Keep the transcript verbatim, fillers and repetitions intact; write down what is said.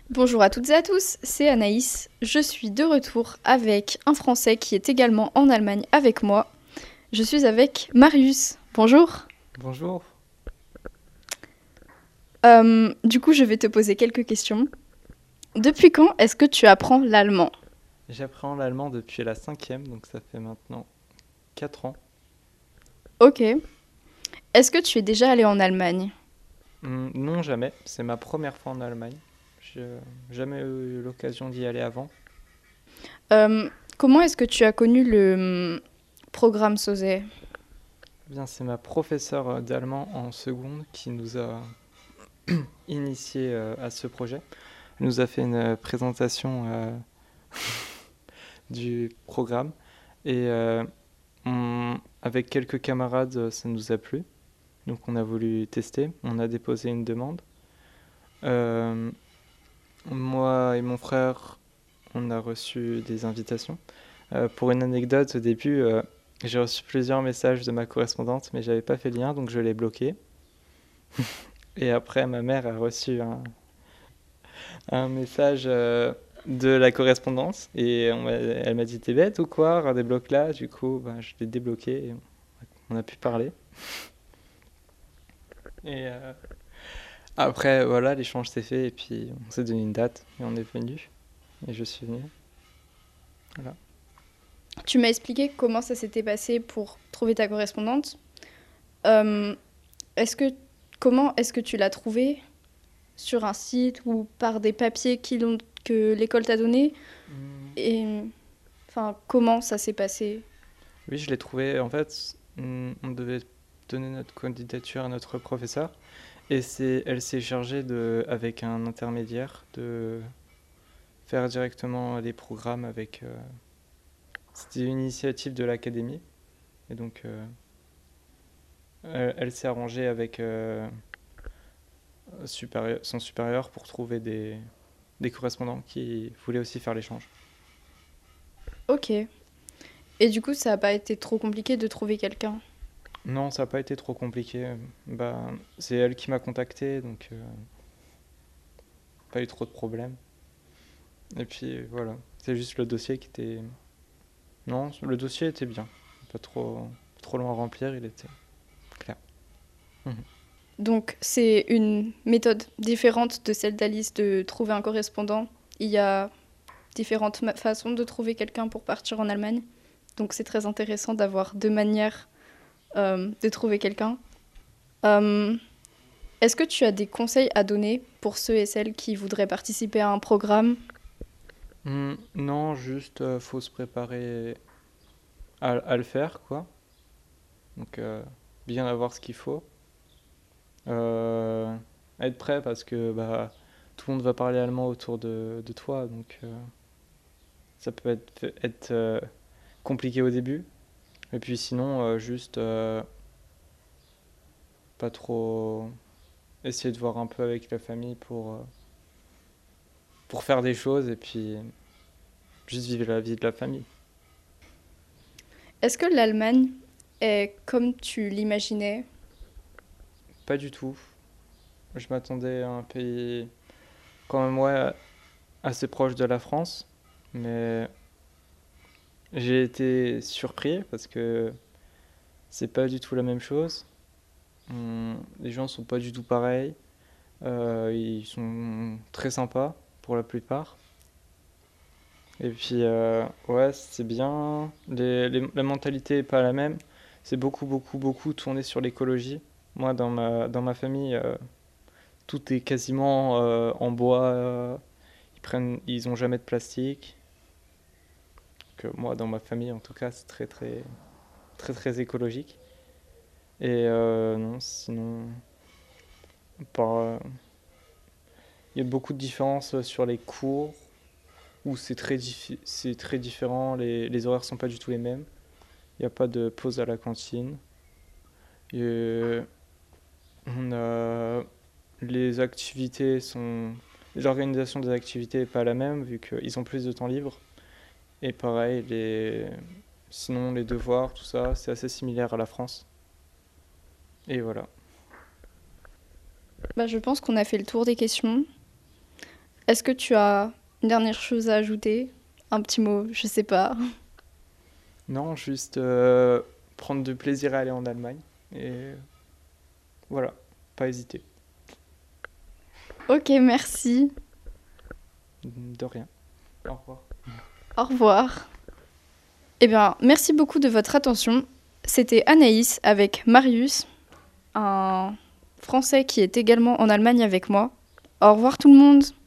Bonjour à toutes et à tous, c'est Anaïs. Je suis de retour avec un Français qui est également en Allemagne avec moi. Je suis avec Marius. Bonjour. Bonjour. Euh, du coup, je vais te poser quelques questions. Depuis quand est-ce que tu apprends l'allemand? J'apprends l'allemand depuis la cinquième, donc ça fait maintenant quatre ans. Ok. Est-ce que tu es déjà allé en Allemagne? Hum, non, jamais. C'est ma première fois en Allemagne. J'ai jamais eu l'occasion d'y aller avant. Euh, Comment est-ce que tu as connu le hum, programme SOSE? Eh bien, c'est ma professeure d'allemand en seconde qui nous a initiés euh, à ce projet. Elle nous a fait une euh, présentation euh, du programme et euh, on- avec quelques camarades, ça nous a plu. Donc, on a voulu tester. On a déposé une demande. Euh, Moi et mon frère, on a reçu des invitations. Euh, pour une anecdote, au début, euh, j'ai reçu plusieurs messages de ma correspondante, mais j'avais pas fait le lien, donc je l'ai bloqué. Et après, ma mère a reçu un, un message euh, de la correspondance, et on m'a- elle m'a dit: t'es bête ou quoi, redébloque là. Du coup, bah, je l'ai débloqué, et on a pu parler. Et euh, après, voilà, l'échange s'est fait, et puis on s'est donné une date, et on est venu, et je suis venu. Voilà. Tu m'as expliqué comment ça s'était passé pour trouver ta correspondante. Euh, est-ce que, Comment est-ce que tu l'as trouvée? Sur un site ou par des papiers qui l'ont- que l'école t'a donné? Hum, Et enfin, comment ça s'est passé? Oui, je l'ai trouvé. En fait, on on devait donner notre candidature à notre professeur et c'est, elle s'est chargée de, avec un intermédiaire, de faire directement les programmes avec. euh, C'était une initiative de l'académie et donc euh, elle, elle s'est arrangée avec euh, supérieur- son supérieur pour trouver des, des correspondants qui voulaient aussi faire l'échange. Ok. Et du coup, ça n'a pas été trop compliqué de trouver quelqu'un. Non, ça n'a pas été trop compliqué. Bah, c'est elle qui m'a contacté, donc euh, pas eu trop de problèmes. Et puis voilà, c'est juste le dossier qui était. Non, le dossier était bien. Pas trop, trop long à remplir, il était clair. Mhm. Donc, c'est une méthode différente de celle d'Alice de trouver un correspondant. Il y a différentes ma- façons de trouver quelqu'un pour partir en Allemagne. Donc, c'est très intéressant d'avoir deux manières euh, de trouver quelqu'un. Euh, Est-ce que tu as des conseils à donner pour ceux et celles qui voudraient participer à un programme? Hmm, non, juste euh, faut se préparer à, à le faire, quoi. Donc euh, bien avoir ce qu'il faut. Euh, Être prêt parce que bah, tout le monde va parler allemand autour de, de toi, donc euh, ça peut être, être euh, compliqué au début. Et puis sinon, euh, juste euh, pas trop essayer de voir un peu avec la famille pour, euh, pour faire des choses et puis juste vivre la vie de la famille. Est-ce que l'Allemagne est comme tu l'imaginais? Pas du tout. Je m'attendais à un pays quand même ouais, assez proche de la France, mais j'ai été surpris parce que c'est pas du tout la même chose. Hum, Les gens sont pas du tout pareils. Euh, ils sont très sympas pour la plupart. Et puis euh, ouais, c'est bien. Les- les- la mentalité est pas la même. C'est beaucoup, beaucoup, beaucoup tourné sur l'écologie. Moi, dans ma, dans ma famille, euh, tout est quasiment euh, en bois. euh, Ils prennent, ils ont jamais de plastique. Que moi, dans ma famille, en tout cas, c'est très, très, très, très écologique. Et euh, non, sinon, pas. Il y a beaucoup de différences sur les cours où c'est très, diffi- c'est très différent. Les, les horaires sont pas du tout les mêmes. Il n'y a pas de pause à la cantine. Et on a les activités sont. L'organisation des activités n'est pas la même vu qu'ils ont plus de temps libre. Et pareil, les... sinon les devoirs, tout ça, c'est assez similaire à la France. Et voilà. Bah, je pense qu'on a fait le tour des questions. Est-ce que tu as une dernière chose à ajouter? Un petit mot, je sais pas. Non, juste euh, prendre du plaisir à aller en Allemagne. Et voilà, pas hésiter. Ok, merci. De rien. Au revoir. Au revoir. Eh bien, merci beaucoup de votre attention. C'était Anaïs avec Marius, un Français qui est également en Allemagne avec moi. Au revoir tout le monde.